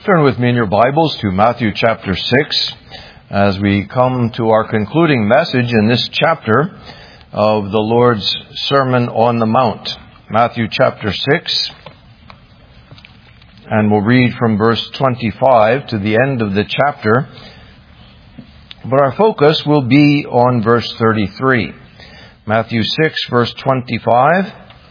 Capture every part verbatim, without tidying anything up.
Turn with me in your Bibles to Matthew chapter six as we come to our concluding message in this chapter of the Lord's Sermon on the Mount. Matthew chapter six, and we'll read from verse twenty-five to the end of the chapter. But our focus will be on verse thirty-three. Matthew six, verse twenty-five.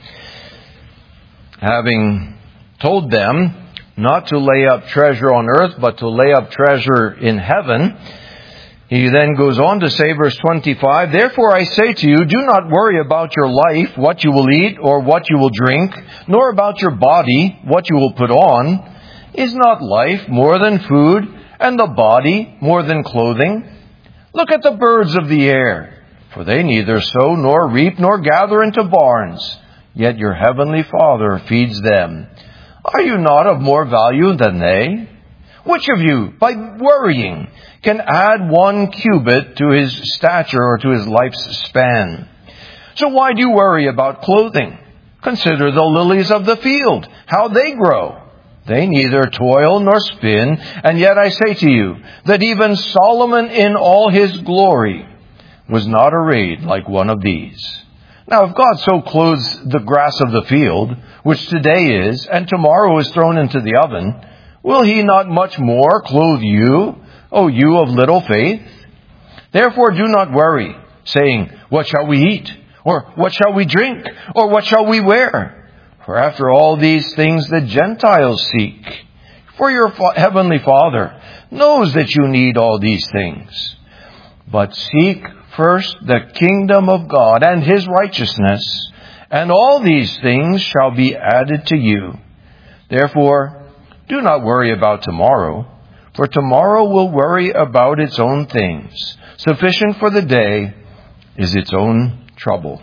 Having told them not to lay up treasure on earth, but to lay up treasure in heaven, he then goes on to say, verse twenty-five, "Therefore I say to you, do not worry about your life, what you will eat or what you will drink, nor about your body, what you will put on. Is not life more than food, and the body more than clothing? Look at the birds of the air, for they neither sow nor reap nor gather into barns, yet your heavenly Father feeds them. Are you not of more value than they? Which of you, by worrying, can add one cubit to his stature or to his life's span? So why do you worry about clothing? Consider the lilies of the field, how they grow. They neither toil nor spin, and yet I say to you that even Solomon in all his glory was not arrayed like one of these. Now, if God so clothes the grass of the field, which today is, and tomorrow is thrown into the oven, will he not much more clothe you, O you of little faith? Therefore do not worry, saying, what shall we eat? Or what shall we drink? Or what shall we wear? For after all these things the Gentiles seek. For your heavenly Father knows that you need all these things. But seek first the kingdom of God and his righteousness, and all these things shall be added to you. Therefore, do not worry about tomorrow, for tomorrow will worry about its own things. Sufficient for the day is its own trouble."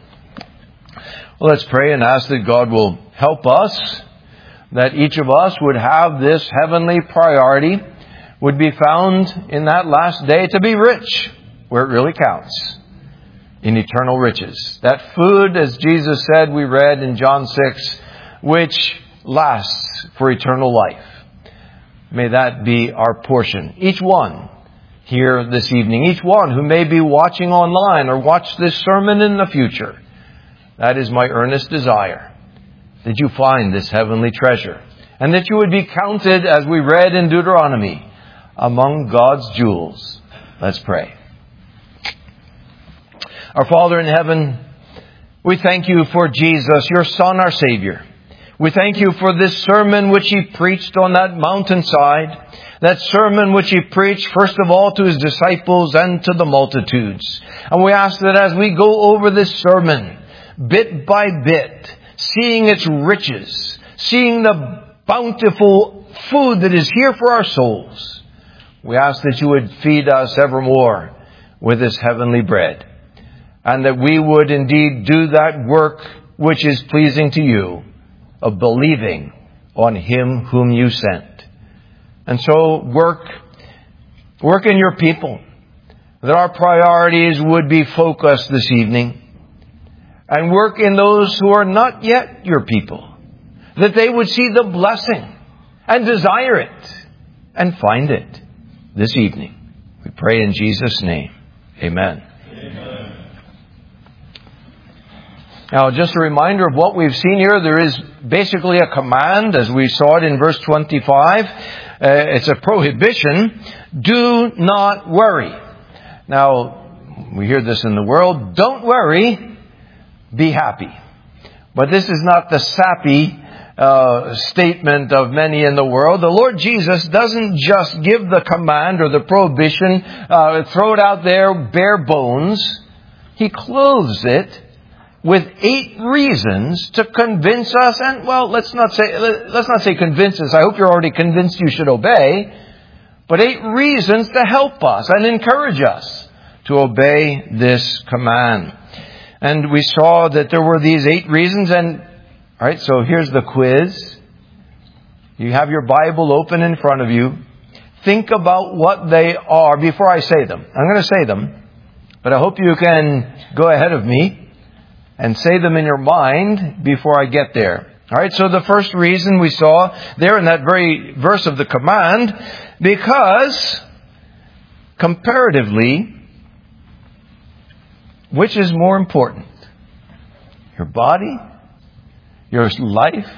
Well, let's pray and ask that God will help us, that each of us would have this heavenly priority, would be found in that last day to be rich, where it really counts, in eternal riches. That food, as Jesus said, we read in John six, which lasts for eternal life. May that be our portion. Each one here this evening, each one who may be watching online or watch this sermon in the future, that is my earnest desire, that you find this heavenly treasure, and that you would be counted, as we read in Deuteronomy, among God's jewels. Let's pray. Our Father in heaven, we thank you for Jesus, your Son, our Savior. We thank you for this sermon which he preached on that mountainside, that sermon which he preached first of all to his disciples and to the multitudes. And we ask that as we go over this sermon, bit by bit, seeing its riches, seeing the bountiful food that is here for our souls, we ask that you would feed us evermore with this heavenly bread, and that we would indeed do that work which is pleasing to you, of believing on him whom you sent. And so work, work in your people, that our priorities would be focused this evening, and work in those who are not yet your people, that they would see the blessing and desire it and find it this evening. We pray in Jesus' name. Amen. Amen. Now, just a reminder of what we've seen here. There is basically a command, as we saw it in verse twenty-five. Uh, it's a prohibition. Do not worry. Now, we hear this in the world. Don't worry, be happy. But this is not the sappy uh, statement of many in the world. The Lord Jesus doesn't just give the command or the prohibition, uh, throw it out there, bare bones. He clothes it with eight reasons to convince us, and well, let's not say, let's not say convince us. I hope you're already convinced you should obey, but eight reasons to help us and encourage us to obey this command. And we saw that there were these eight reasons, and alright, so here's the quiz. You have your Bible open in front of you. Think about what they are before I say them. I'm going to say them, but I hope you can go ahead of me and say them in your mind before I get there. Alright, so the first reason we saw there in that very verse of the command, because comparatively, which is more important? Your body, your life,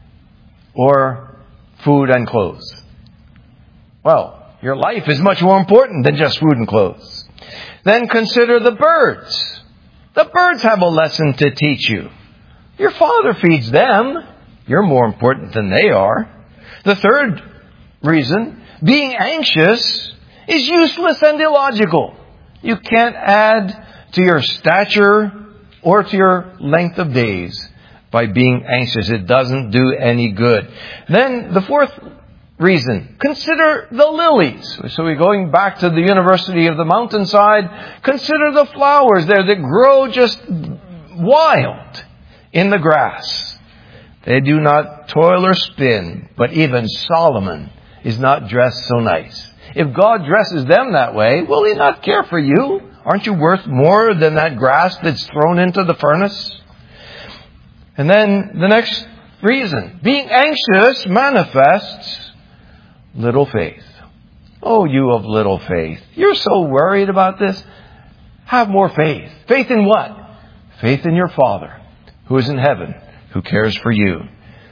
or food and clothes? Well, your life is much more important than just food and clothes. Then consider the birds. The birds have a lesson to teach you. Your Father feeds them. You're more important than they are. The third reason, being anxious, is useless and illogical. You can't add to your stature or to your length of days by being anxious. It doesn't do any good. Then the fourth reason, consider the lilies. So we're going back to the University of the Mountainside. Consider the flowers there that grow just wild in the grass. They do not toil or spin, but even Solomon is not dressed so nice. If God dresses them that way, will He not care for you? Aren't you worth more than that grass that's thrown into the furnace? And then the next reason, being anxious manifests little faith. Oh, you of little faith. You're so worried about this. Have more faith. Faith in what? Faith in your Father who is in heaven, who cares for you.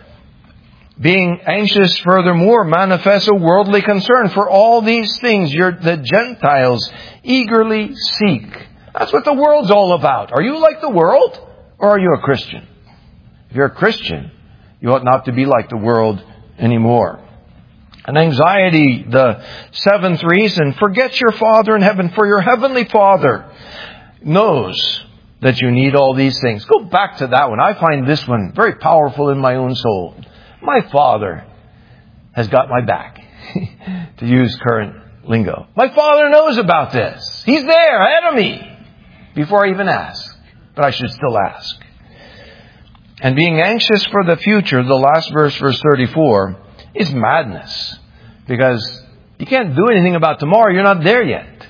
Being anxious, furthermore, manifests a worldly concern for all these things you're, the Gentiles eagerly seek. That's what the world's all about. Are you like the world, or are you a Christian? If you're a Christian, you ought not to be like the world anymore. And anxiety, the seventh reason, forget your Father in heaven, for your heavenly Father knows that you need all these things. Go back to that one. I find this one very powerful in my own soul. My Father has got my back, to use current lingo. My Father knows about this. He's there ahead of me before I even ask. But I should still ask. And being anxious for the future, the last verse, verse thirty-four, is madness. Because you can't do anything about tomorrow. You're not there yet.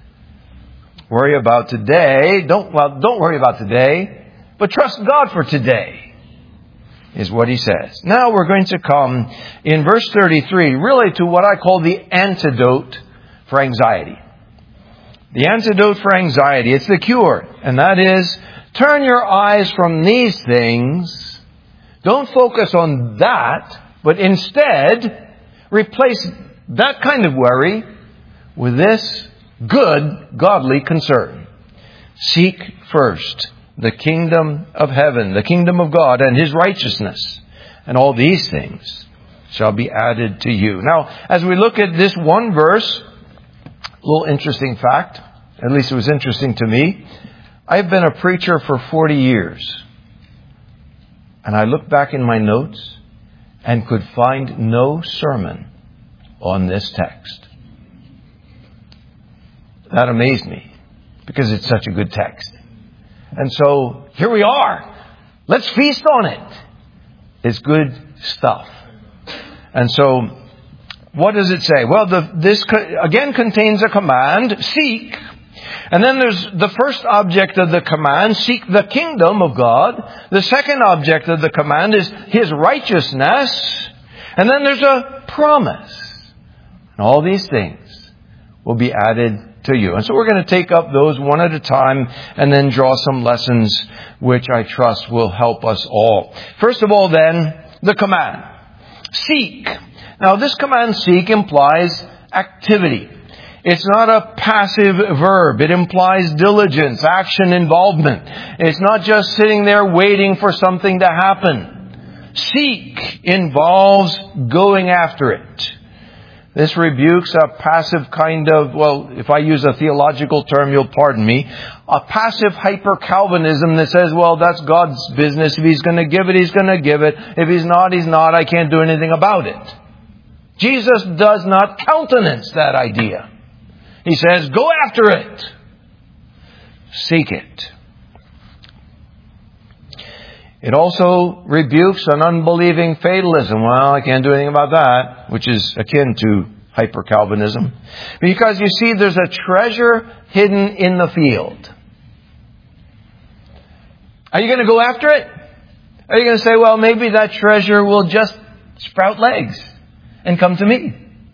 Worry about today. Don't, well, don't worry about today, but trust God for today, is what he says. Now we're going to come in verse thirty-three, really to what I call the antidote for anxiety. The antidote for anxiety, it's the cure. And that is, turn your eyes from these things. Don't focus on that, but instead, replace that kind of worry with this good, godly concern. Seek first the kingdom of heaven, the kingdom of God and His righteousness. And all these things shall be added to you. Now, as we look at this one verse, a little interesting fact, at least it was interesting to me. I've been a preacher for forty years. And I look back in my notes and could find no sermon on this text. That amazed me, because it's such a good text. And so, here we are. Let's feast on it. It's good stuff. And so, what does it say? Well, the, this again contains a command, seek. And then there's the first object of the command, seek the kingdom of God. The second object of the command is His righteousness. And then there's a promise. And all these things will be added to you. And so we're going to take up those one at a time and then draw some lessons which I trust will help us all. First of all then, the command. Seek. Now this command seek implies activity. It's not a passive verb. It implies diligence, action, involvement. It's not just sitting there waiting for something to happen. Seek involves going after it. This rebukes a passive kind of, well, if I use a theological term, you'll pardon me, a passive hyper-Calvinism that says, well, that's God's business. If He's going to give it, He's going to give it. If He's not, He's not. I can't do anything about it. Jesus does not countenance that idea. He says, go after it. Seek it. It also rebukes an unbelieving fatalism. Well, I can't do anything about that, which is akin to hyper-Calvinism. Because you see, there's a treasure hidden in the field. Are you going to go after it? Are you going to say, well, maybe that treasure will just sprout legs and come to me?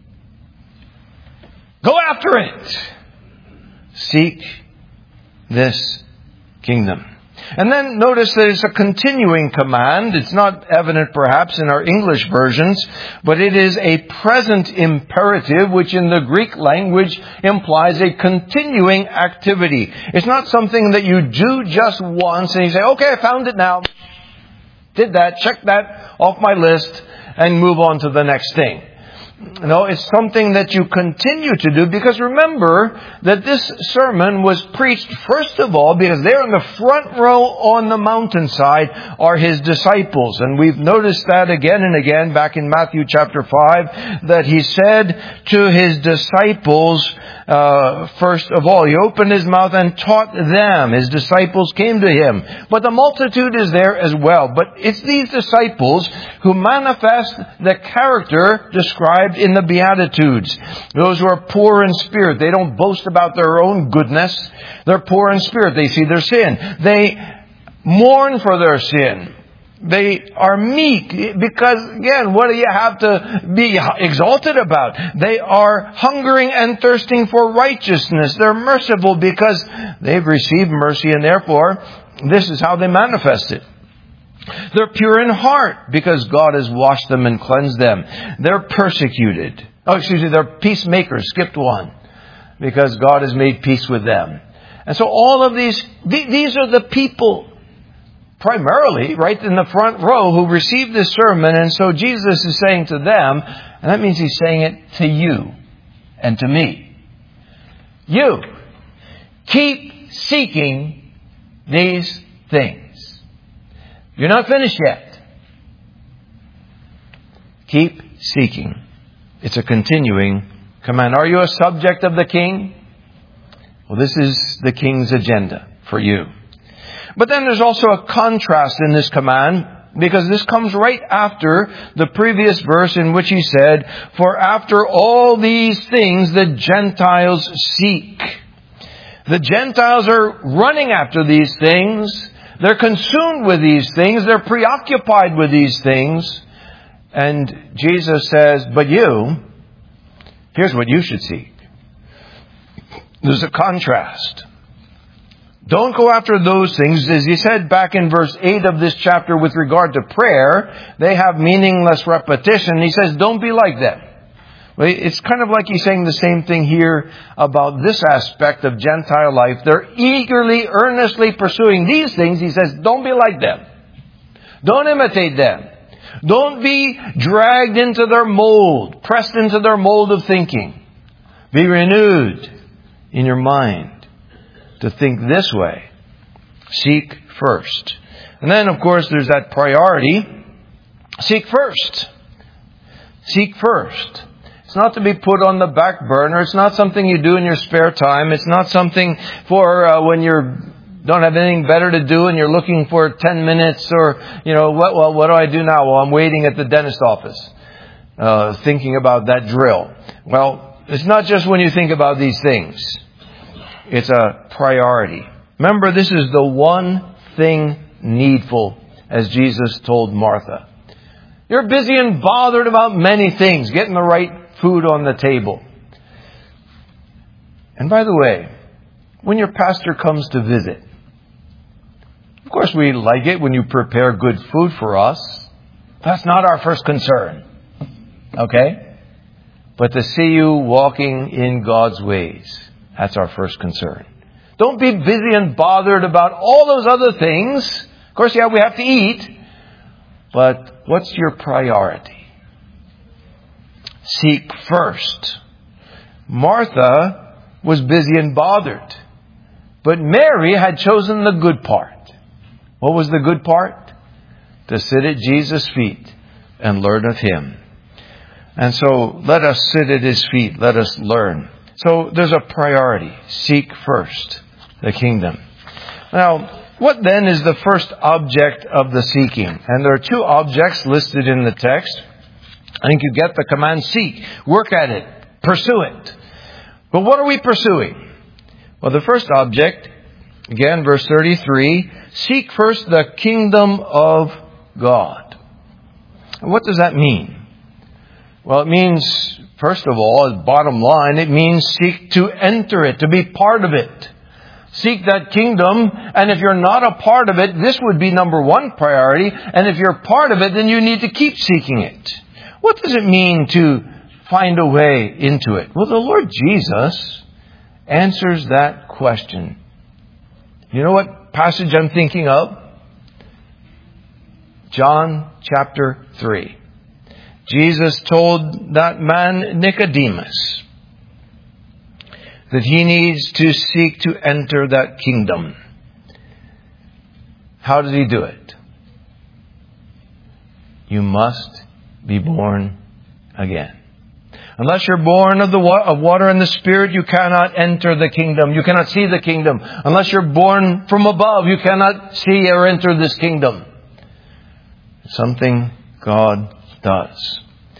Go after it. Seek this kingdom. And then notice that it's a continuing command. It's not evident perhaps in our English versions, but it is a present imperative, which in the Greek language implies a continuing activity. It's not something that you do just once and you say, okay, I found it now. Did that, check that off my list, and move on to the next thing. No, it's something that you continue to do, because remember that this sermon was preached first of all because there in the front row on the mountainside are His disciples. And we've noticed that again and again back in Matthew chapter five, that He said to His disciples, uh, first of all, He opened His mouth and taught them. His disciples came to Him. But the multitude is there as well. But it's these disciples who manifest the character described in the Beatitudes. Those who are poor in spirit. They don't boast about their own goodness. They're poor in spirit. They see their sin. They mourn for their sin. They are meek because, again, what do you have to be exalted about? They are hungering and thirsting for righteousness. They're merciful because they've received mercy, and therefore this is how they manifest it. They're pure in heart because God has washed them and cleansed them. They're persecuted. Oh, excuse me, they're peacemakers. Skipped one. Because God has made peace with them. And so all of these, these are the people primarily right in the front row who received this sermon. And so Jesus is saying to them, and that means He's saying it to you and to me. You, keep seeking these things. You're not finished yet. Keep seeking. It's a continuing command. Are you a subject of the King? Well, this is the King's agenda for you. But then there's also a contrast in this command, because this comes right after the previous verse in which He said, for after all these things the Gentiles seek. The Gentiles are running after these things. They're consumed with these things. They're preoccupied with these things. And Jesus says, but you, here's what you should seek. There's a contrast. Don't go after those things. As He said back in verse eight of this chapter with regard to prayer, they have meaningless repetition. He says, don't be like them. Well, it's kind of like He's saying the same thing here about this aspect of Gentile life. They're eagerly, earnestly pursuing these things. He says, don't be like them. Don't imitate them. Don't be dragged into their mold, pressed into their mold of thinking. Be renewed in your mind to think this way. Seek first. And then, of course, there's that priority. Seek first. Seek first. It's not to be put on the back burner. It's not something you do in your spare time. It's not something for uh, when you don't have anything better to do and you're looking for ten minutes or, you know, what, well, what do I do now? Well, I'm waiting at the dentist office, uh, thinking about that drill. Well, it's not just when you think about these things. It's a priority. Remember, this is the one thing needful, as Jesus told Martha. You're busy and bothered about many things, getting the right food on the table. And by the way, when your pastor comes to visit, of course we like it when you prepare good food for us. That's not our first concern. Okay? But to see you walking in God's ways, that's our first concern. Don't be busy and bothered about all those other things. Of course, yeah, we have to eat. But what's your priority? Seek first. Martha was busy and bothered. But Mary had chosen the good part. What was the good part? To sit at Jesus' feet and learn of Him. And so let us sit at His feet. Let us learn. So there's a priority. Seek first the kingdom. Now, what then is the first object of the seeking? And there are two objects listed in the text. I think you get the command, seek. Work at it. Pursue it. But what are we pursuing? Well, the first object, again, verse thirty-three, seek first the kingdom of God. And what does that mean? Well, it means, first of all, bottom line, it means seek to enter it, to be part of it. Seek that kingdom, and if you're not a part of it, this would be number one priority, and if you're part of it, then you need to keep seeking it. What does it mean to find a way into it? Well, the Lord Jesus answers that question. You know what passage I'm thinking of? John chapter three. Jesus told that man Nicodemus that he needs to seek to enter that kingdom. How does he do it? You must be born again. Unless you're born of the wa- of water and the Spirit, you cannot enter the kingdom. You cannot see the kingdom. Unless you're born from above, you cannot see or enter this kingdom. Something God does.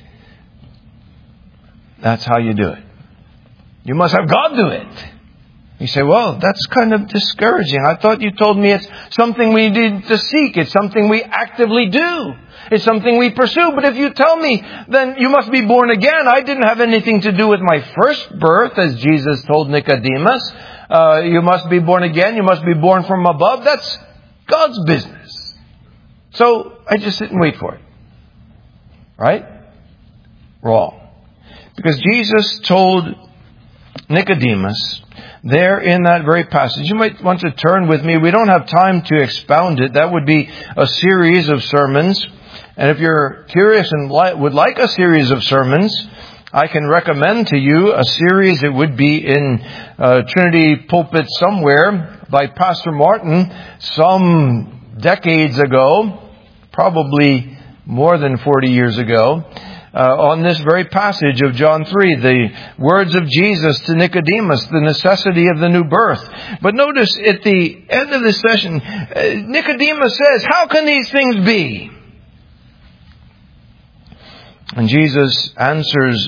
That's how you do it. You must have God do it. You say, well, that's kind of discouraging. I thought you told me it's something we need to seek. It's something we actively do. It's something we pursue. But if you tell me, then you must be born again. I didn't have anything to do with my first birth, as Jesus told Nicodemus. Uh, you must be born again. You must be born from above. That's God's business. So I just sit and wait for it. Right? Wrong. Because Jesus told Nicodemus, there in that very passage. You might want to turn with me. We don't have time to expound it. That would be a series of sermons. And if you're curious and li- would like a series of sermons, I can recommend to you a series. It would be in uh, Trinity Pulpit somewhere by Pastor Martin some decades ago, probably more than forty years ago. Uh, on this very passage of John three, the words of Jesus to Nicodemus, the necessity of the new birth. But notice at the end of this session, uh, Nicodemus says, how can these things be? And Jesus answers,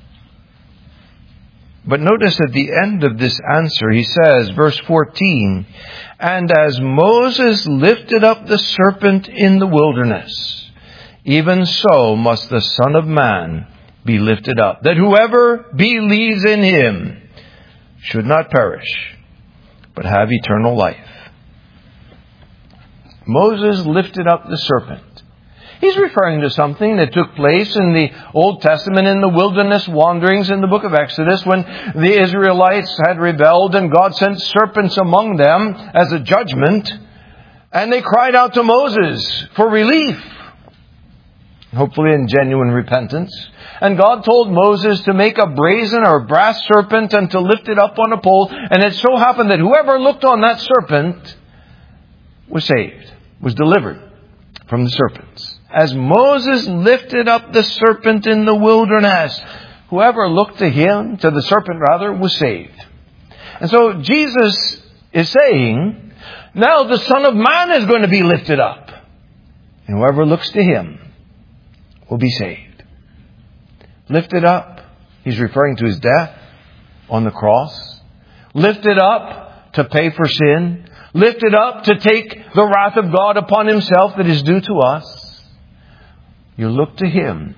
but notice at the end of this answer, he says, verse fourteen, and as Moses lifted up the serpent in the wilderness, even so must the Son of Man be lifted up, that whoever believes in him should not perish, but have eternal life. Moses lifted up the serpent. He's referring to something that took place in the Old Testament in the wilderness wanderings in the book of Exodus when the Israelites had rebelled and God sent serpents among them as a judgment, and they cried out to Moses for relief. Hopefully in genuine repentance. And God told Moses to make a brazen or brass serpent and to lift it up on a pole. And it so happened that whoever looked on that serpent was saved, was delivered from the serpents. As Moses lifted up the serpent in the wilderness, whoever looked to him, to the serpent rather, was saved. And so Jesus is saying, now the Son of Man is going to be lifted up. And whoever looks to him will be saved. Lifted up. He's referring to his death on the cross. Lifted up to pay for sin. Lifted up to take the wrath of God upon himself that is due to us. You look to him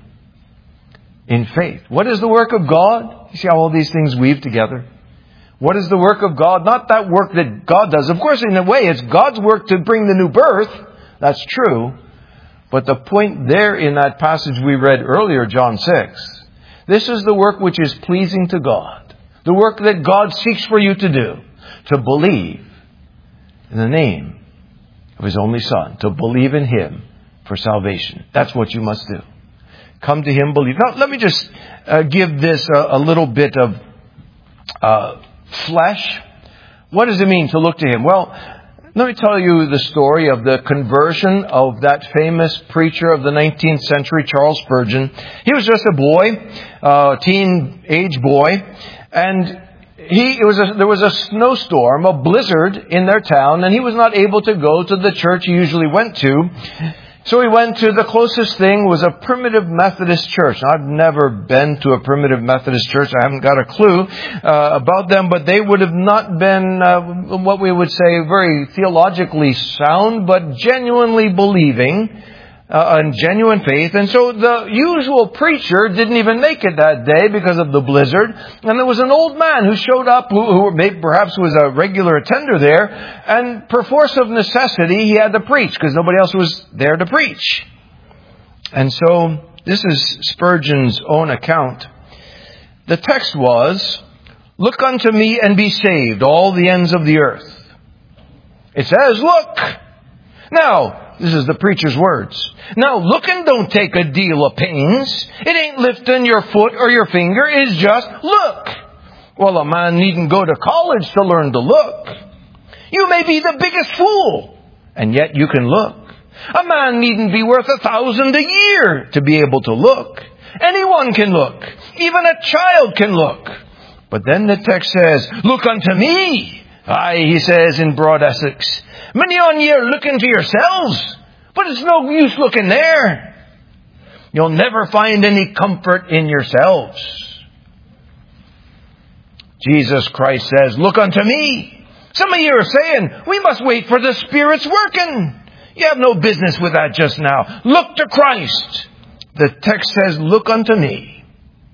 in faith. What is the work of God? You see how all these things weave together? What is the work of God? Not that work that God does. Of course, in a way, it's God's work to bring the new birth. That's true. But the point there in that passage we read earlier, John six, this is the work which is pleasing to God. The work that God seeks for you to do. To believe in the name of his only Son. To believe in him for salvation. That's what you must do. Come to him, believe. Now, let me just uh, give this a, a little bit of uh, flesh. What does it mean to look to him? Well, let me tell you the story of the conversion of that famous preacher of the nineteenth century, Charles Spurgeon. He was just a boy, a teen-age boy, and he it was a, there was a snowstorm, a blizzard in their town, and he was not able to go to the church he usually went to. So he went to the closest thing was a primitive Methodist church. Now, I've never been to a primitive Methodist church. I haven't got a clue uh, about them, but they would have not been uh, what we would say very theologically sound, but genuinely believing uh, and genuine faith. And so the usual preacher didn't even make it that day because of the blizzard. And there was an old man who showed up, who, who maybe perhaps was a regular attender there. And perforce of necessity, he had to preach because nobody else was there to preach. And so this is Spurgeon's own account. The text was, "Look unto me and be saved, all the ends of the earth." It says, look. Now, this is the preacher's words. Now, look and don't take a deal of pains. It ain't lifting your foot or your finger. It's just look. Well, a man needn't go to college to learn to look. You may be the biggest fool, and yet you can look. A man needn't be worth a thousand a year to be able to look. Anyone can look. Even a child can look. But then the text says, look unto me. Aye, he says in broad Essex, many on ye are looking to yourselves, but it's no use looking there. You'll never find any comfort in yourselves. Jesus Christ says, look unto me. Some of you are saying, we must wait for the Spirit's working. You have no business with that just now. Look to Christ. The text says, look unto me.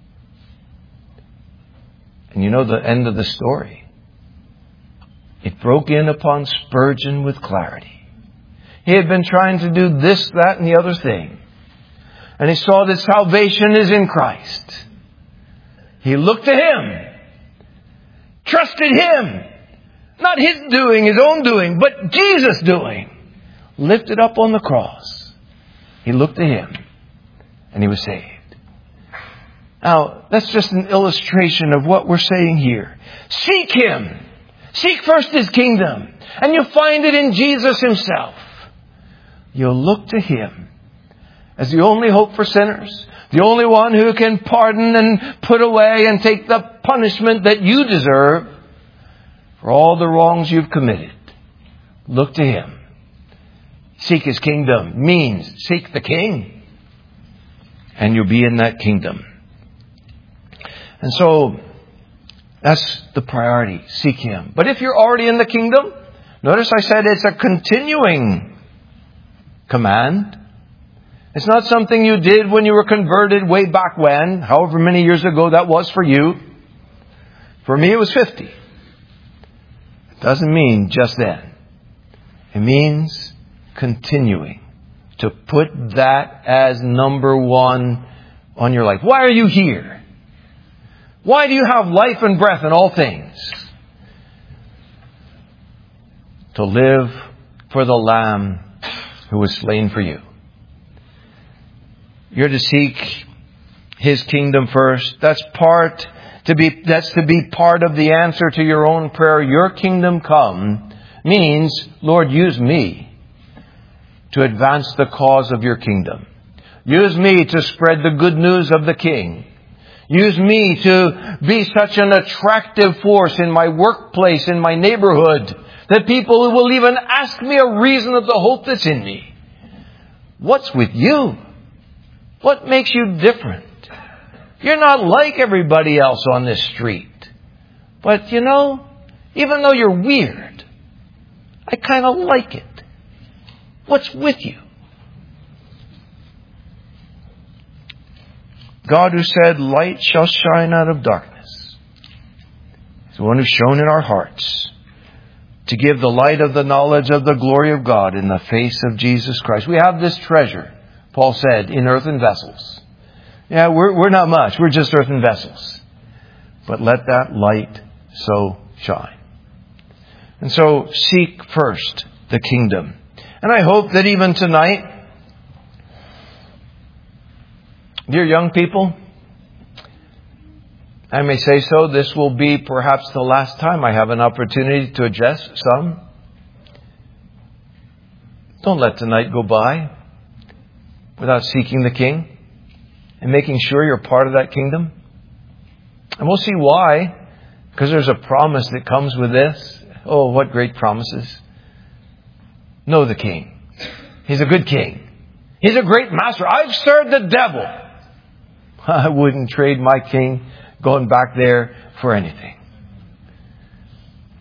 And you know the end of the story. It broke in upon Spurgeon with clarity. He had been trying to do this, that, and the other thing. And he saw that salvation is in Christ. He looked to Him. Trusted Him. Not his doing, his own doing, but Jesus' doing. Lifted up on the cross. He looked to Him. And he was saved. Now, that's just an illustration of what we're saying here. Seek Him. Seek first His kingdom. And you'll find it in Jesus Himself. You'll look to Him as the only hope for sinners. The only one who can pardon and put away and take the punishment that you deserve for all the wrongs you've committed. Look to Him. Seek His kingdom means seek the King. And you'll be in that kingdom. And so, that's the priority. Seek Him. But if you're already in the kingdom, notice I said it's a continuing command. It's not something you did when you were converted way back when, however many years ago that was for you. For me, it was fifty. It doesn't mean just then. It means continuing to put that as number one on your life. Why are you here? Why do you have life and breath in all things? To live for the Lamb who was slain for you. You're to seek His kingdom first. That's part to be, that's to be part of the answer to your own prayer. Your kingdom come means, Lord, use me to advance the cause of your kingdom. Use me to spread the good news of the King. Use me to be such an attractive force in my workplace, in my neighborhood, that people will even ask me a reason of the hope that's in me. What's with you? What makes you different? You're not like everybody else on this street. But you know, even though you're weird, I kind of like it. What's with you? God who said, light shall shine out of darkness, is the one who's shone in our hearts to give the light of the knowledge of the glory of God in the face of Jesus Christ. We have this treasure, Paul said, in earthen vessels. Yeah, we're, we're not much. We're just earthen vessels. But let that light so shine. And so seek first the kingdom. And I hope that even tonight, dear young people, I may say so, this will be perhaps the last time I have an opportunity to address some. Don't let tonight go by without seeking the King and making sure you're part of that kingdom. And we'll see why, because there's a promise that comes with this. Oh, what great promises. Know the King. He's a good King. He's a great master. I've served the devil. I wouldn't trade my King going back there for anything.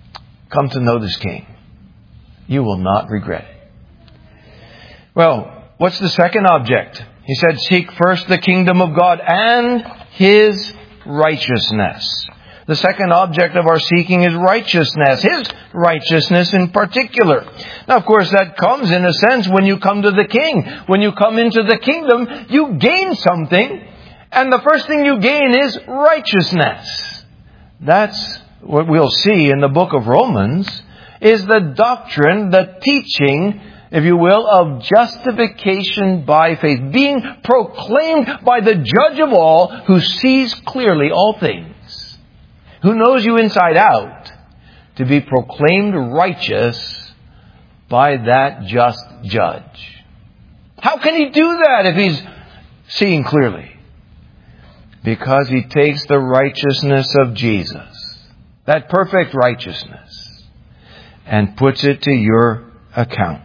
Come to know this King. You will not regret it. Well, What's the second object? He said, seek first the kingdom of God and His righteousness. The second object of our seeking is righteousness. His righteousness in particular. Now, of course, that comes in a sense when you come to the King. When you come into the kingdom, you gain something. And the first thing you gain is righteousness. That's what we'll see in the book of Romans, is the doctrine, the teaching, if you will, of justification by faith. Being proclaimed by the judge of all, who sees clearly all things, who knows you inside out, to be proclaimed righteous by that just judge. How can He do that if He's seeing clearly? Because He takes the righteousness of Jesus, that perfect righteousness, and puts it to your account.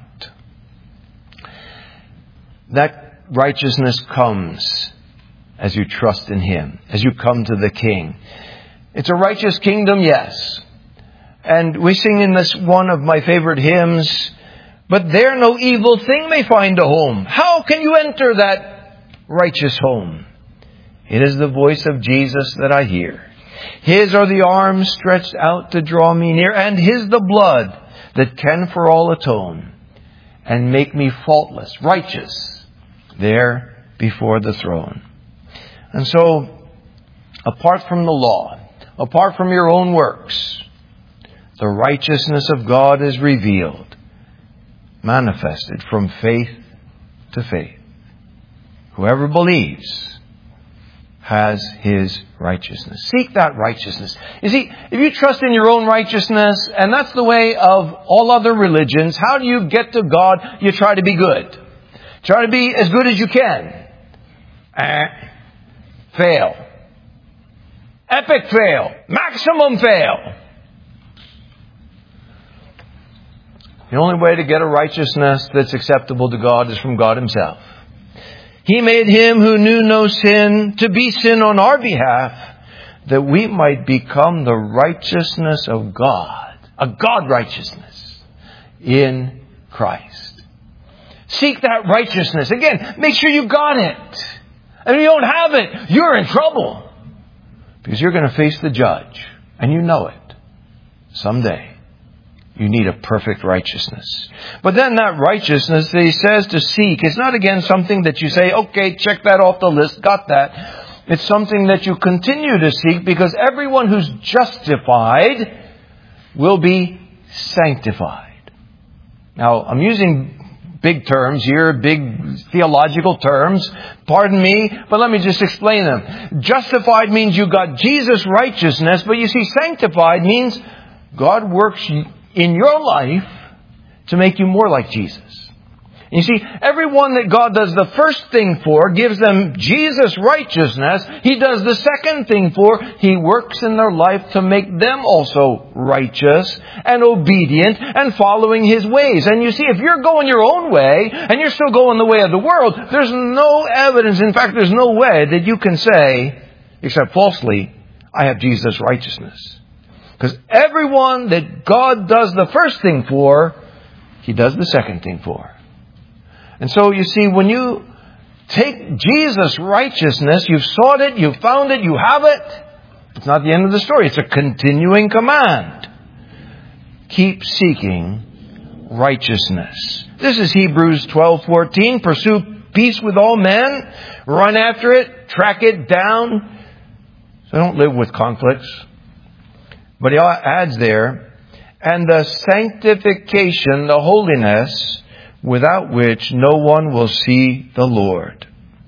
That righteousness comes as you trust in Him, as you come to the King. It's a righteous kingdom, yes. And we sing in this one of my favorite hymns, but there no evil thing may find a home. How can you enter that righteous home? It is the voice of Jesus that I hear. His are the arms stretched out to draw me near, and His the blood that can for all atone and make me faultless, righteous, there before the throne. And so, apart from the law, apart from your own works, the righteousness of God is revealed, manifested from faith to faith. Whoever believes has his righteousness. Seek that righteousness. You see, if you trust in your own righteousness, and that's the way of all other religions, how do you get to God? You try to be good. Try to be as good as you can. Eh, fail. Epic fail. Maximum fail. The only way to get a righteousness that's acceptable to God is from God Himself. He made Him who knew no sin to be sin on our behalf, that we might become the righteousness of God. A God righteousness in Christ. Seek that righteousness. Again, make sure you got it. And if you don't have it, you're in trouble. Because you're going to face the judge. And you know it. Someday. You need a perfect righteousness. But then that righteousness that He says to seek is not again something that you say, okay, check that off the list, got that. It's something that you continue to seek, because everyone who's justified will be sanctified. Now, I'm using big terms here, big theological terms. Pardon me, but let me just explain them. Justified means you got Jesus' righteousness, but you see, sanctified means God works in your life to make you more like Jesus. You see, everyone that God does the first thing for, gives them Jesus' righteousness. He does the second thing for, He works in their life to make them also righteous and obedient and following His ways. And you see, if you're going your own way and you're still going the way of the world, there's no evidence, in fact, there's no way that you can say, except falsely, I have Jesus' righteousness. Because everyone that God does the first thing for, He does the second thing for. And so you see, when you take Jesus' righteousness, you've sought it, you've found it, you have it. It's not the end of the story. It's a continuing command. Keep seeking righteousness. This is Hebrews twelve fourteen. Pursue peace with all men. Run after it. Track it down. So don't live with conflicts. But he adds there, and the sanctification, the holiness, without which no one will see the Lord.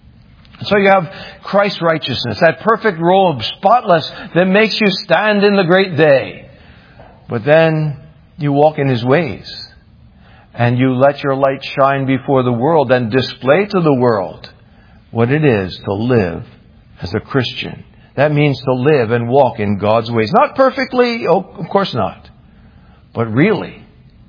So you have Christ's righteousness, that perfect robe, spotless, that makes you stand in the great day. But then you walk in His ways, and you let your light shine before the world and display to the world what it is to live as a Christian. That means to live and walk in God's ways. Not perfectly, oh, of course not. But really,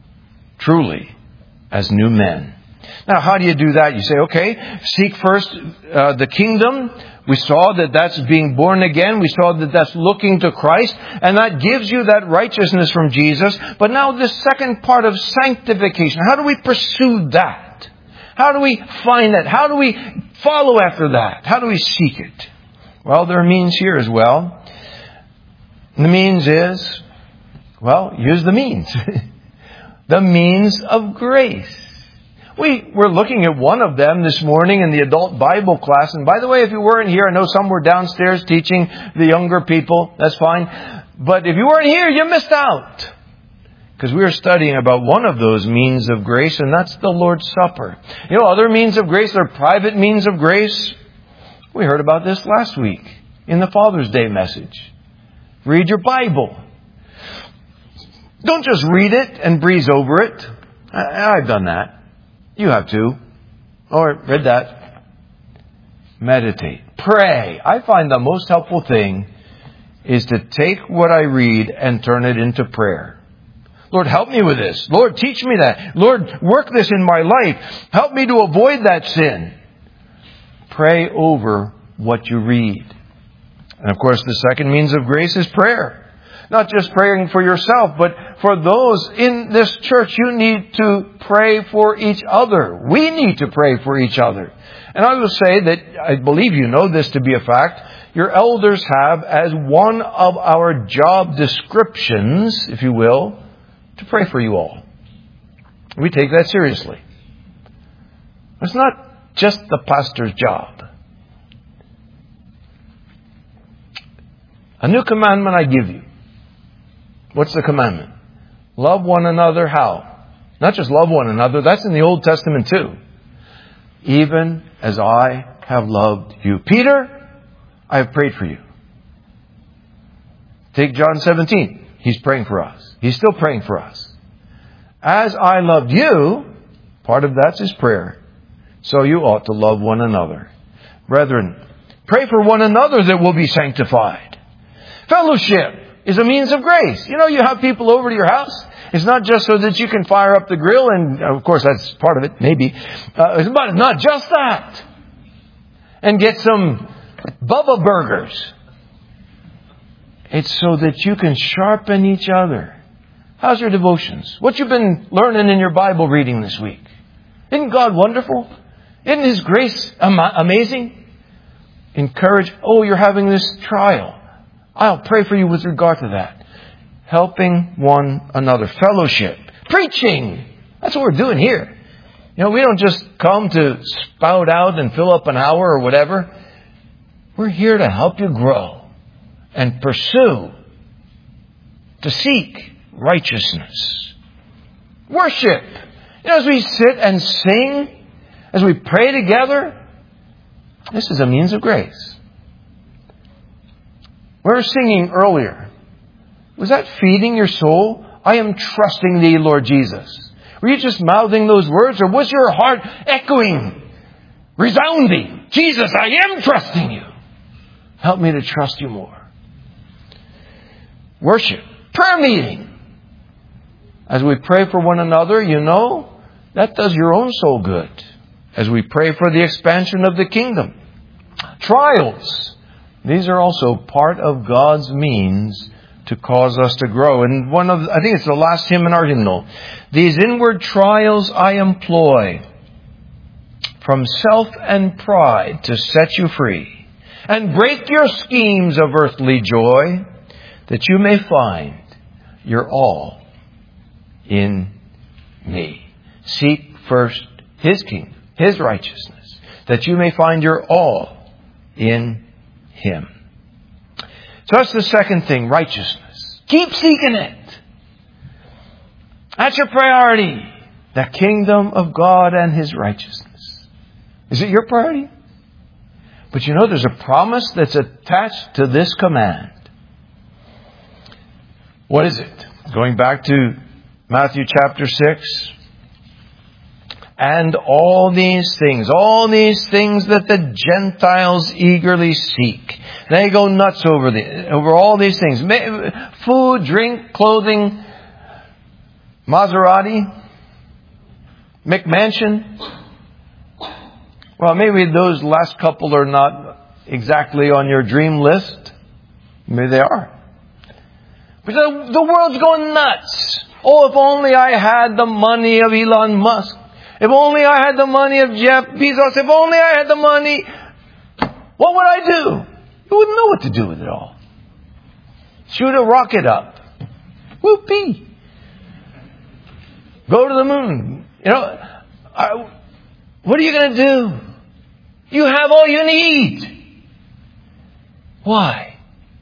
truly, as new men. Now, how do you do that? You say, okay, seek first uh, the kingdom. We saw that that's being born again. We saw that that's looking to Christ. And that gives you that righteousness from Jesus. But now the second part of sanctification. How do we pursue that? How do we find that? How do we follow after that? How do we seek it? Well, there are means here as well. The means is, well, here's the means. The means of grace. We were looking at one of them this morning in the adult Bible class. And by the way, if you weren't here, I know some were downstairs teaching the younger people. That's fine. But if you weren't here, you missed out. Because we are studying about one of those means of grace, and that's the Lord's Supper. You know, other means of grace are private means of grace. We heard about this last week in the Father's Day message. Read your Bible. Don't just read it and breeze over it. I, I've done that. You have to. Or read that. Meditate. Pray. I find the most helpful thing is to take what I read and turn it into prayer. Lord, help me with this. Lord, teach me that. Lord, work this in my life. Help me to avoid that sin. Pray over what you read. And of course, the second means of grace is prayer. Not just praying for yourself, but for those in this church, you need to pray for each other. We need to pray for each other. And I will say that I believe you know this to be a fact. Your elders have as one of our job descriptions, if you will, to pray for you all. We take that seriously. It's not just the pastor's job. A new commandment I give you. What's the commandment? Love one another how? Not just love one another. That's in the Old Testament too. Even as I have loved you. Peter, I have prayed for you. Take John seventeen. He's praying for us. He's still praying for us. As I loved you, part of that's his prayer. So you ought to love one another. Brethren, pray for one another that will be sanctified. Fellowship is a means of grace. You know, you have people over to your house. It's not just so that you can fire up the grill, and of course that's part of it, maybe. Uh, but it's not just that. And get some Bubba burgers. It's so that you can sharpen each other. How's your devotions? What you've been learning in your Bible reading this week? Isn't God wonderful? Isn't His grace ama- amazing? Encourage, oh, you're having this trial. I'll pray for you with regard to that. Helping one another. Fellowship. Preaching. That's what we're doing here. You know, we don't just come to spout out and fill up an hour or whatever. We're here to help you grow and pursue, to seek righteousness. Worship. You know, as we sit and sing, as we pray together, this is a means of grace. We were singing earlier. Was that feeding your soul? I am trusting thee, Lord Jesus. Were you just mouthing those words, or was your heart echoing, resounding? Jesus, I am trusting you. Help me to trust you more. Worship. Prayer meeting. As we pray for one another, you know, that does your own soul good. As we pray for the expansion of the kingdom. Trials. These are also part of God's means to cause us to grow. And one of, I think it's the last hymn in our hymnal. These inward trials I employ from self and pride to set you free and break your schemes of earthly joy, that you may find your all in me. Seek first His kingdom, His righteousness, that you may find your all in Him. So that's the second thing, righteousness. Keep seeking it. That's your priority. The kingdom of God and His righteousness. Is it your priority? But you know, there's a promise that's attached to this command. What is it? Going back to Matthew chapter six. And all these things, all these things that the Gentiles eagerly seek. They go nuts over the, over all these things. Food, drink, clothing, Maserati, McMansion. Well, maybe those last couple are not exactly on your dream list. Maybe they are. But the, the world's going nuts. Oh, if only I had the money of Elon Musk. If only I had the money of Jeff Bezos. If only I had the money. What would I do? You wouldn't know what to do with it all. Shoot a rocket up. Whoopee. Go to the moon. You know, I, what are you going to do? You have all you need. Why?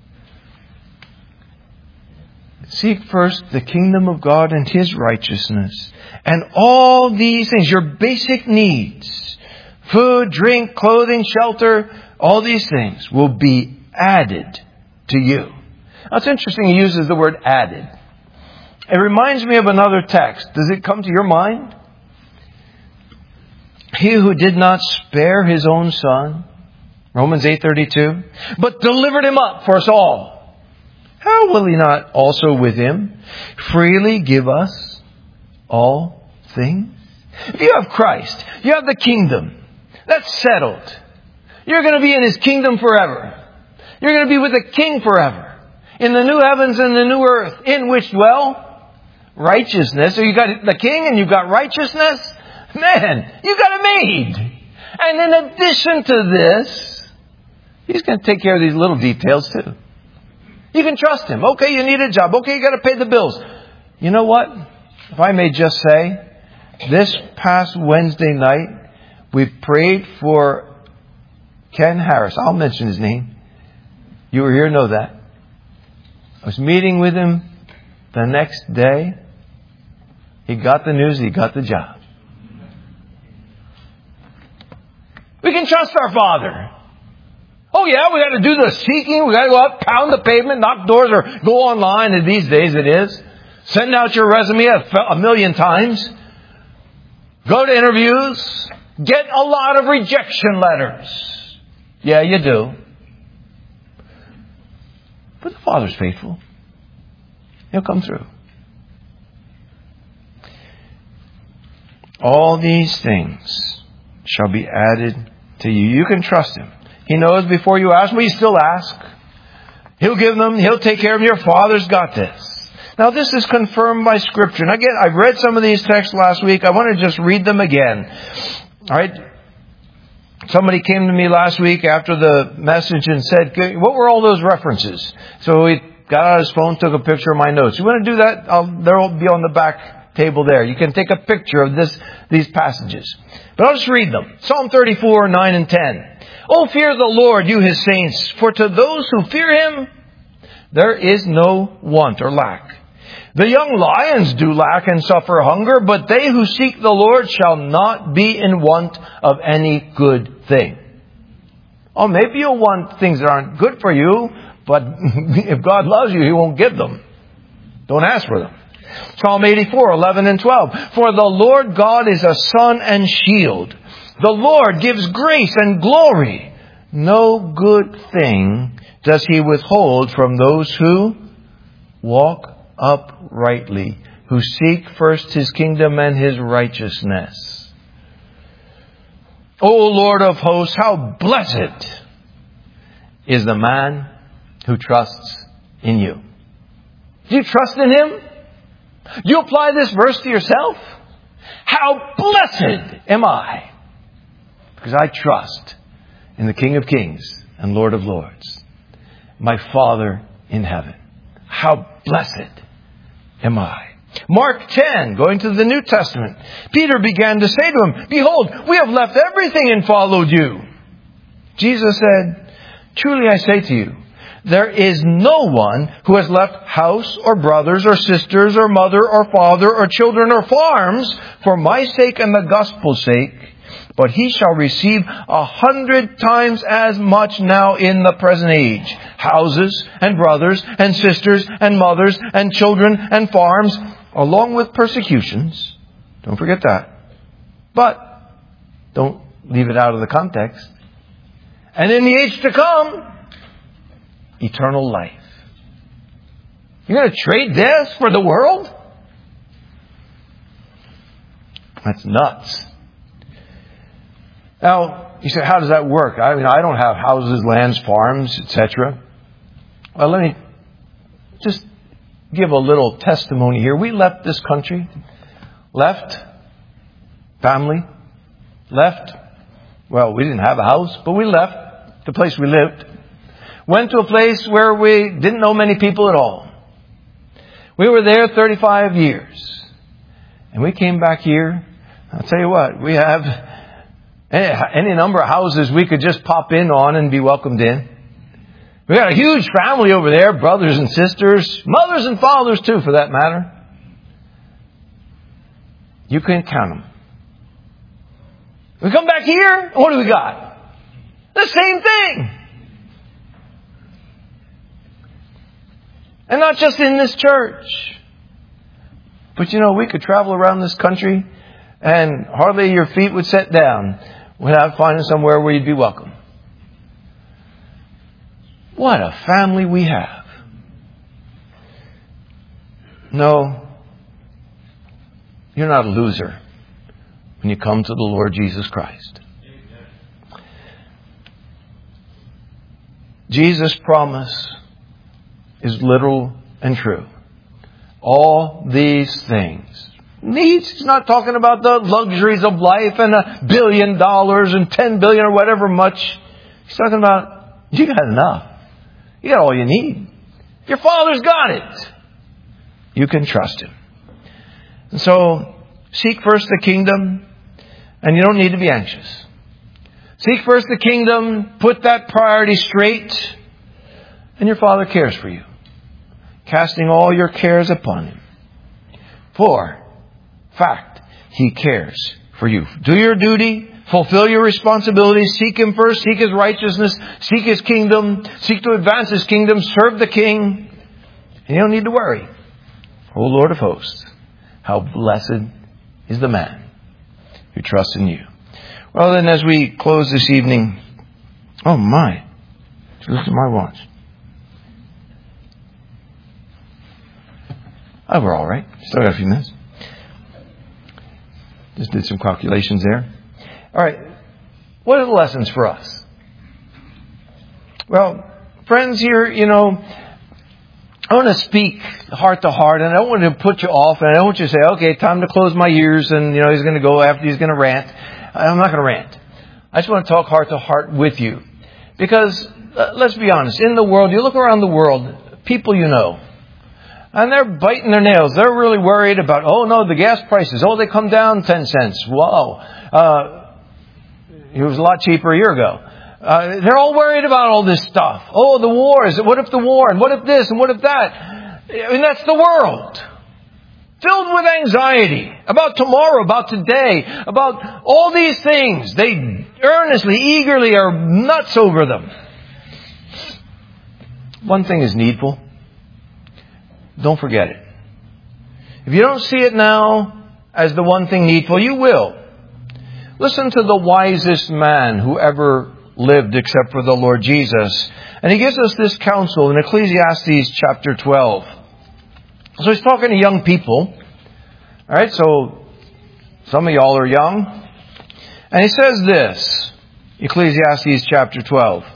Seek first the kingdom of God and His righteousness. And all these things, your basic needs, food, drink, clothing, shelter, all these things will be added to you. Now, it's interesting he uses the word added. It reminds me of another text. Does it come to your mind? He who did not spare His own Son, Romans eight thirty-two, but delivered Him up for us all, how will He not also with Him freely give us all things? If you have Christ, you have the kingdom. That's settled. You're going to be in His kingdom forever. You're going to be with the King forever. In the new heavens and the new earth, in which dwell righteousness. So you got the King and you've got righteousness. Man, you got it made. And in addition to this, He's going to take care of these little details too. You can trust Him. Okay, you need a job. Okay, you got to pay the bills. You know what? If I may just say, this past Wednesday night, we prayed for Ken Harris. I'll mention his name. You were here, know that. I was meeting with him the next day. He got the news, he got the job. We can trust our Father. Oh yeah, we got to do the seeking. We got to go out, pound the pavement, knock doors, or go online. And these days it is. Send out your resume a, a million times. Go to interviews. Get a lot of rejection letters. Yeah, you do. But the Father's faithful. He'll come through. All these things shall be added to you. You can trust Him. He knows before you ask, but you still ask. He'll give them. He'll take care of them. Your Father's got this. Now this is confirmed by Scripture. And again, I've read some of these texts last week. I want to just read them again. All right. Somebody came to me last week after the message and said, what were all those references? So he got out his phone, took a picture of my notes. You want to do that? I'll, they'll be on the back table there. You can take a picture of this, these passages. But I'll just read them. Psalm thirty-four, nine and ten. Oh, fear the Lord, you His saints, for to those who fear Him, there is no want or lack. The young lions do lack and suffer hunger, but they who seek the Lord shall not be in want of any good thing. Oh, maybe you'll want things that aren't good for you, but if God loves you, He won't give them. Don't ask for them. Psalm eighty-four, eleven and twelve. For the Lord God is a sun and shield. The Lord gives grace and glory. No good thing does He withhold from those who walk uprightly, who seek first His kingdom and His righteousness. O Lord of hosts, how blessed is the man who trusts in You. Do you trust in Him? Do you apply this verse to yourself? How blessed am I, because I trust in the King of Kings and Lord of Lords, my Father in heaven. How blessed am I. Mark ten, going to the New Testament. Peter began to say to him, behold, we have left everything and followed You. Jesus said, truly I say to you, there is no one who has left house or brothers or sisters or mother or father or children or farms for my sake and the gospel's sake, but he shall receive a hundred times as much now in the present age. Houses and brothers and sisters and mothers and children and farms, along with persecutions. Don't forget that. But don't leave it out of the context. And in the age to come, eternal life. You're going to trade this for the world? That's nuts. Now, you say, how does that work? I mean, I don't have houses, lands, farms, et cetera. Well, let me just give a little testimony here. We left this country, left family, left. Well, we didn't have a house, but we left the place we lived. Went to a place where we didn't know many people at all. We were there thirty-five years. And we came back here. I'll tell you what, we have any number of houses we could just pop in on and be welcomed in. We got a huge family over there, brothers and sisters, mothers and fathers too, for that matter. You can't count them. We come back here, what do we got? The same thing. And not just in this church. But you know, we could travel around this country and hardly your feet would set down without finding somewhere where you'd be welcome. What a family we have. No, you're not a loser when you come to the Lord Jesus Christ. Jesus' promise is literal and true. All these things. Needs. He's not talking about the luxuries of life and a billion dollars and ten billion or whatever much. He's talking about, you got enough. You got all you need. Your Father's got it. You can trust Him. And so, seek first the kingdom, and you don't need to be anxious. Seek first the kingdom, put that priority straight, and your Father cares for you. Casting all your cares upon Him. For, fact, He cares for you. Do your duty. Fulfill your responsibilities. Seek Him first. Seek His righteousness. Seek His kingdom. Seek to advance His kingdom. Serve the King. And you don't need to worry. O Lord of hosts, how blessed is the man who trusts in you. Well then, as we close this evening, oh my, look at my watch. Oh, we're all right. Still got a few minutes. Just did some calculations there. All right. What are the lessons for us? Well, friends here, you know, I want to speak heart to heart, and I don't want to put you off, and I don't want you to say, okay, time to close my ears, and, you know, he's going to go after, he's going to rant. I'm not going to rant. I just want to talk heart to heart with you. Because, uh, let's be honest, in the world, you look around the world, people you know, and they're biting their nails. They're really worried about, oh no, the gas prices, oh, they come down ten cents. Wow. Uh, it was a lot cheaper a year ago. Uh, they're all worried about all this stuff. Oh, the wars. What if the war? And what if this? And what if that? I mean, that's the world. Filled with anxiety about tomorrow, about today, about all these things. They earnestly, eagerly are nuts over them. One thing is needful. Don't forget it. If you don't see it now as the one thing needful, you will. Listen to the wisest man who ever lived except for the Lord Jesus. And he gives us this counsel in Ecclesiastes chapter twelve. So he's talking to young people. All right, so some of y'all are young. And he says this, Ecclesiastes chapter twelve.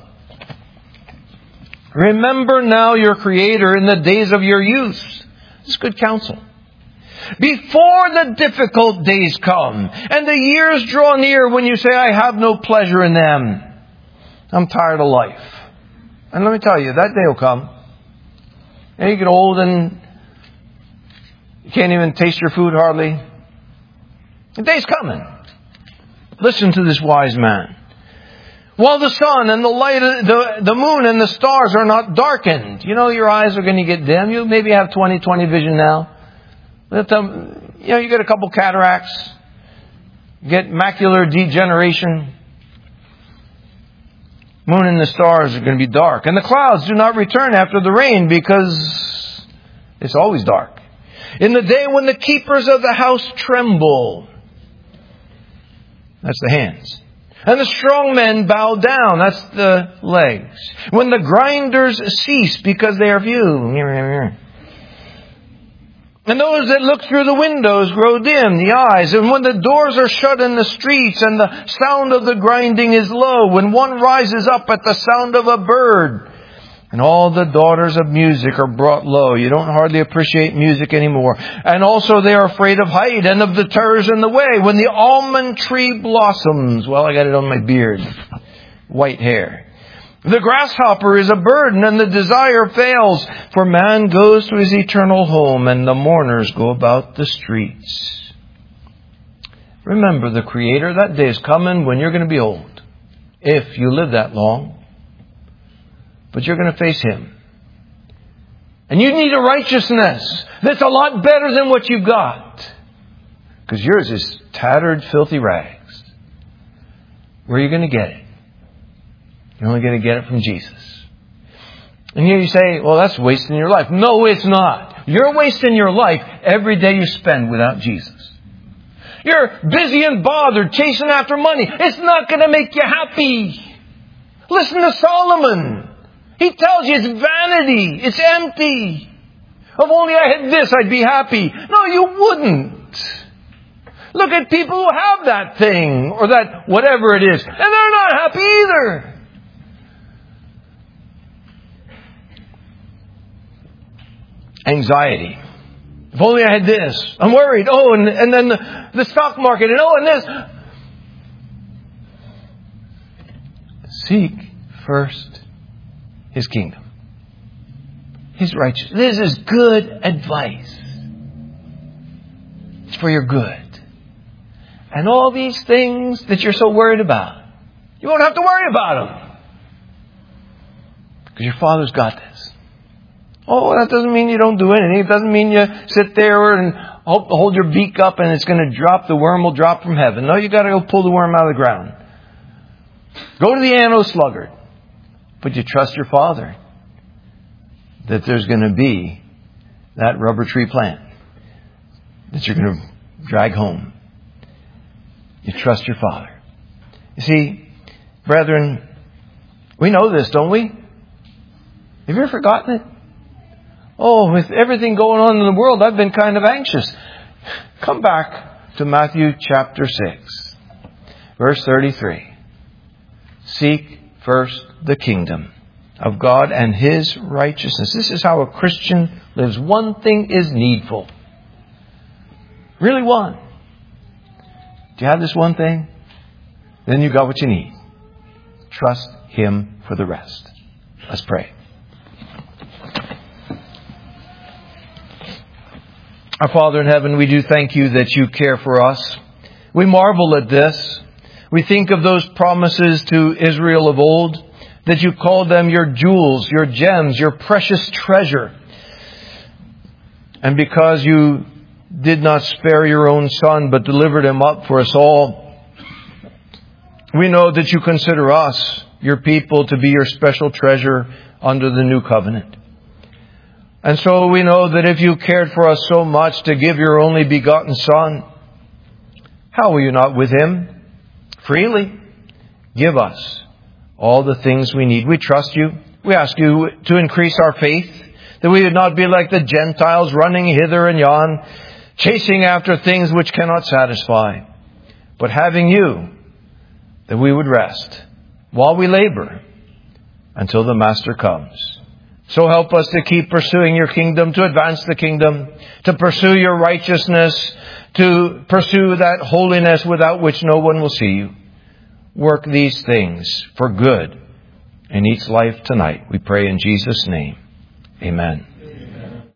Remember now your Creator in the days of your youth. This is good counsel. Before the difficult days come and the years draw near when you say, I have no pleasure in them. I'm tired of life. And let me tell you, that day will come. And you get old and you can't even taste your food hardly. The day's coming. Listen to this wise man. While the sun and the light, the, the moon and the stars are not darkened. You know, your eyes are going to get dim. You maybe have twenty twenty vision now. You know, you get a couple cataracts. You get macular degeneration. Moon and the stars are going to be dark. And the clouds do not return after the rain because it's always dark. In the day when the keepers of the house tremble. That's the hands. And the strong men bow down. That's the legs. When the grinders cease because they are few. And those that look through the windows grow dim, the eyes. And when the doors are shut in the streets and the sound of the grinding is low. When one rises up at the sound of a bird. And all the daughters of music are brought low. You don't hardly appreciate music anymore. And also they are afraid of height and of the terrors in the way. When the almond tree blossoms, well, I got it on my beard, white hair. The grasshopper is a burden and the desire fails. For man goes to his eternal home and the mourners go about the streets. Remember the Creator. That day is coming when you're going to be old. If you live that long. But you're going to face Him. And you need a righteousness that's a lot better than what you've got. Because yours is tattered, filthy rags. Where are you going to get it? You're only going to get it from Jesus. And here you say, well, that's wasting your life. No, it's not. You're wasting your life every day you spend without Jesus. You're busy and bothered chasing after money. It's not going to make you happy. Listen to Solomon. He tells you it's vanity. It's empty. If only I had this, I'd be happy. No, you wouldn't. Look at people who have that thing or that whatever it is. And they're not happy either. Anxiety. If only I had this. I'm worried. Oh, and, and then the, the stock market. And oh, and this. Seek first His kingdom. His righteousness. This is good advice. It's for your good. And all these things that you're so worried about, you won't have to worry about them. Because your Father's got this. Oh, that doesn't mean you don't do anything. It doesn't mean you sit there and hold your beak up and it's going to drop. The worm will drop from heaven. No, you got to go pull the worm out of the ground. Go to the anno sluggard. But you trust your Father that there's going to be that rubber tree plant that you're going to drag home. You trust your Father. You see, brethren, we know this, don't we? Have you ever forgotten it? Oh, with everything going on in the world, I've been kind of anxious. Come back to Matthew chapter six, verse thirty-three. Seek first the kingdom of God and His righteousness. This is how a Christian lives. One thing is needful. Really one. Do you have this one thing? Then you got what you need. Trust Him for the rest. Let's pray. Our Father in heaven, we do thank You that You care for us. We marvel at this. We think of those promises to Israel of old, that You called them Your jewels, Your gems, Your precious treasure. And because You did not spare Your own Son, but delivered Him up for us all, we know that You consider us, Your people, to be Your special treasure under the new covenant. And so we know that if You cared for us so much to give Your only begotten Son, how will You not with Him freely give us all the things we need? We trust You. We ask You to increase our faith, that we would not be like the Gentiles running hither and yon, chasing after things which cannot satisfy, but having You, that we would rest while we labor until the Master comes. So help us to keep pursuing Your kingdom, to advance the kingdom, to pursue Your righteousness, to pursue that holiness without which no one will see You. Work these things for good in each life tonight. We pray in Jesus' name. Amen.